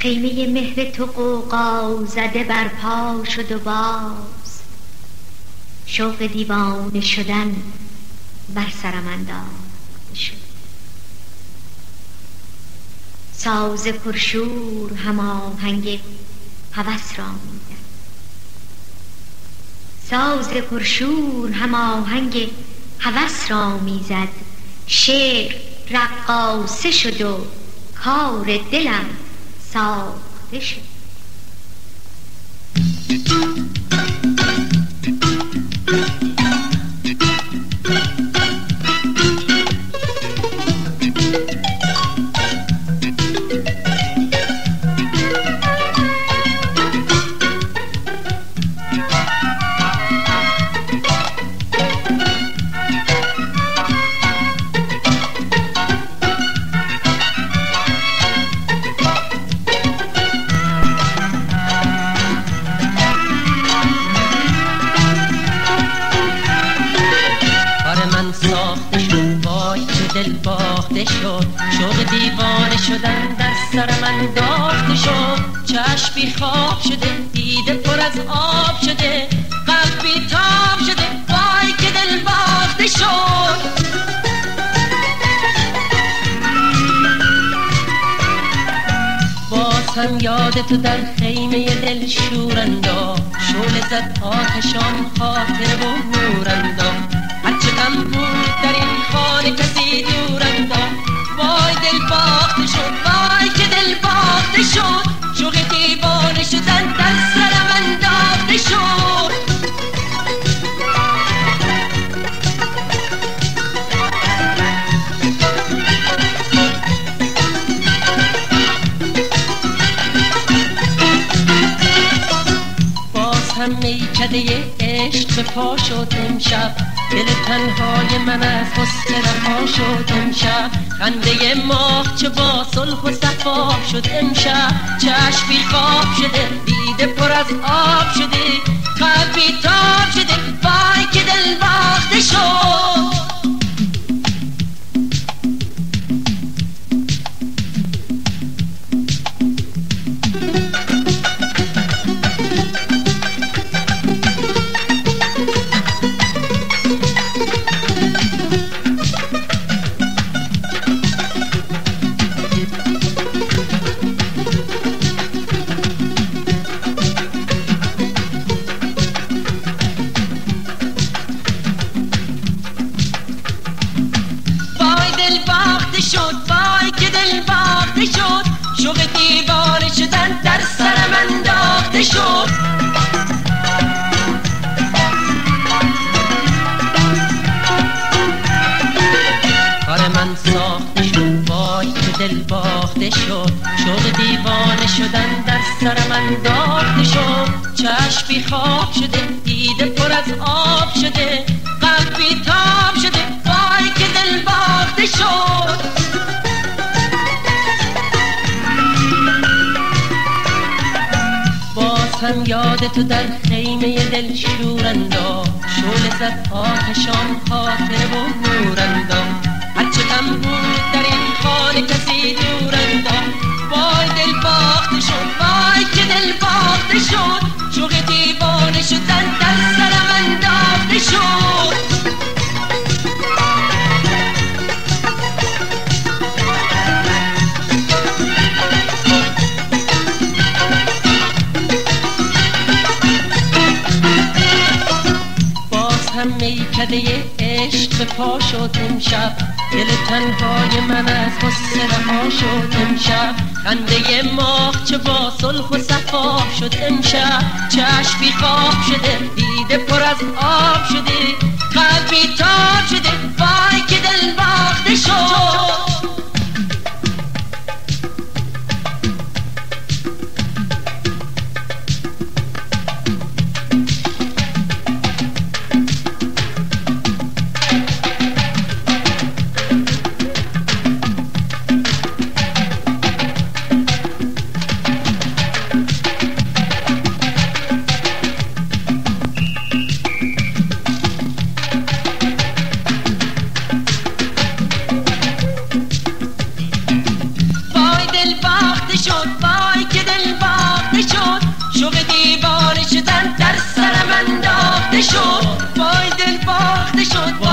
خیمه مهر تو غوغا زده بر پا شد و باز شوق دیوانه شدن بر سرم انداخته شد. ساز پرشور هماهنگ هوس را میزد، ساز پرشور هماهنگ هوس را میزد. شعر رقاصه شد و کار دلم ساخته شد. شوق دیوانه شدن در سرم انداخته شد. چشم بی خواب شده، دیده پر از آب شده، قلب بی تاب شده، وای که دل باخته شد. باز هم یاد تو در خیمه دل شور انداخت، شعله زد آتشان خاطر و نور انداخت. هرچه غم بود در این خانه کسی دور انداخت. وای دل باخته شد، وای که دل باخته شد. شوق دیوانه شدن در سرم انداخته شد. باز هم میکده عشق به پا شد امشب، دل تنهای من از حسن رها شد امشب. خنده ماه چه با صلح و صفا شد امشب. چشم بی خواب شده، دیده پر از آب شده، قلب بی تاب شده، وای که دل باخته شد. شوق دیوانه شدن در سرم انداخته شد. کار من ساخته شد، وای که دل باخته شد. شوق دیوانه شدن در سرم انداخته شد. چشم بی خواب شده، دیده پر از آب شده، قلب بی تاب شده، وای که دل باخته شد. هم یاد تو در خیمه دل شور انداخت، شعله زد آتشان خاطر و نور انداخت. هرچه غم بود در این خانه کسی دور انداخت. وای دل باخته شد، وای که دل باخته شد. شوق دیوانه شدن در سرم انداخته شد. میکده عشق به پا شد امشب، دل تنهای من از حسن رها شد امشب. خنده ماه چه با صلح و صفا شد امشب. چشم بی خواب شده، دیده پر از آب شده، قلب بی تاب شده، وای که دل باخته شد. دل باخته شد، وای که شد